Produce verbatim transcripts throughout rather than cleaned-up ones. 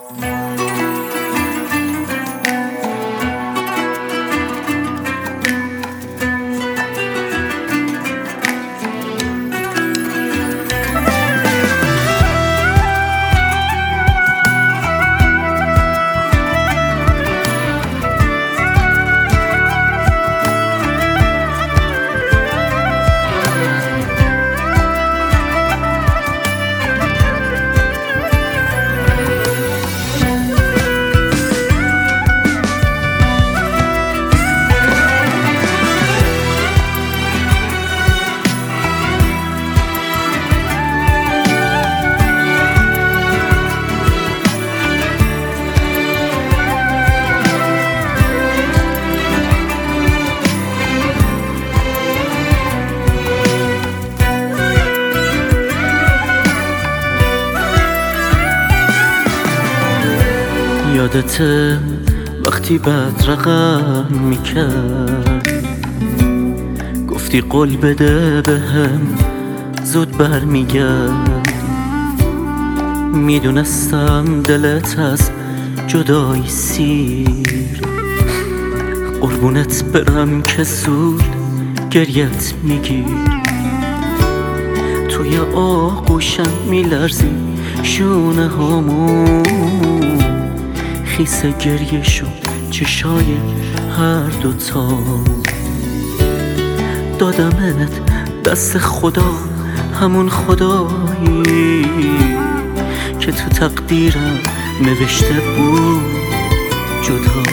یادته وقتی بد رقم میکرد گفتی قول بده بهم زود برمیگرد. میدونستم دلت از جدایی سیر، قربونت برم که زود گریت میگیر. توی آغوشم میلرزی شونه هامون، خیس گریه شد چشای هر دوتا. دادمت دست خدا، همون خدایی که تو تقدیرم نوشته بود جدا.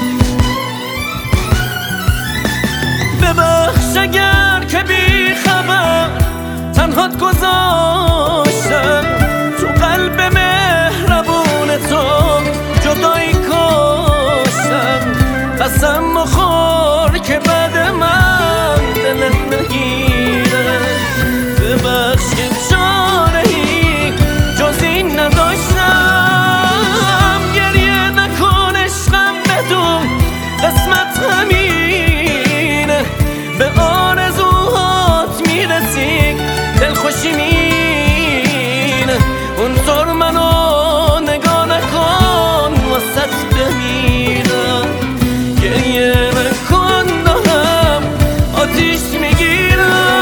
ببخش اگر که بی خبر تنهات گذاشتم، تو قلب مهربون تو جدایی کاشتم. قسم مخور که بعد من دلت نگیره. ببخش که چاره‌ای جز این نداشتم. گریه نکن عشقم بدون قسمت همینه. به آرزوهات میرسی دلخوشی مینه. اونطور منو نگاه نکن واسط بمیرم. گریه نکن دارم آتیش میگیرم.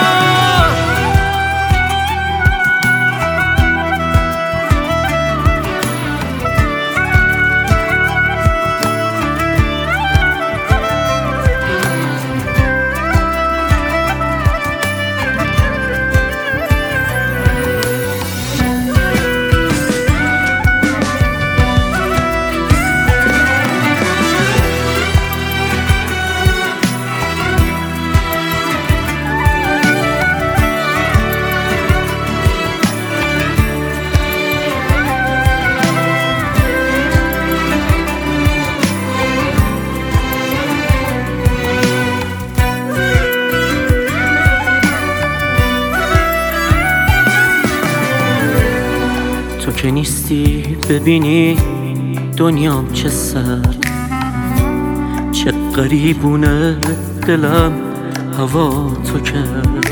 تو که نیستی ببینی دنیام چه سرد، چه غریبونه دلم هوا تو کرد.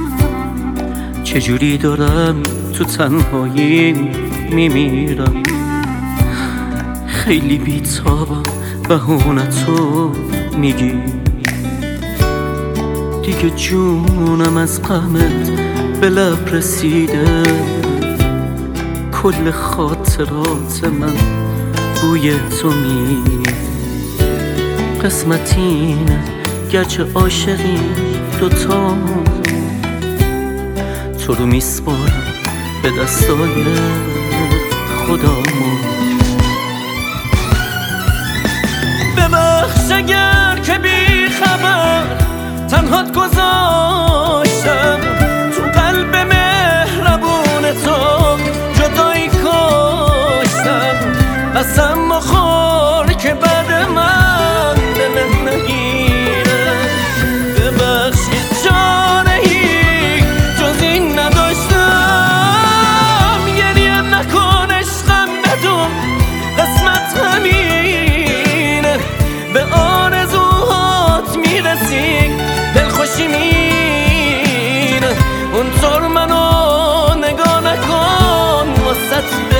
چجوری دارم تو تنهایی میمیرم. خیلی بیتابم بهونتو میگی. دیگه جونم از غمت به لب رسیده. کل خاطرات من بوی تو میده. قسمتینه گرچه عاشقی دوتا، تو رو میسپارم به دستای خدامون. ببخش اگر که بی خبر تنهات گذاشتم، تو قلب مهربون تو جدایی کاشتم. قسم مخور که بعد من دلت نگیره. ببخش که چاره‌ای جز این نداشتم. گریه نکن عشقم بدون قسمت همینه. به آرزوهات میرسی دلخوشی مینه. اونطور منو نگاه نکن واسط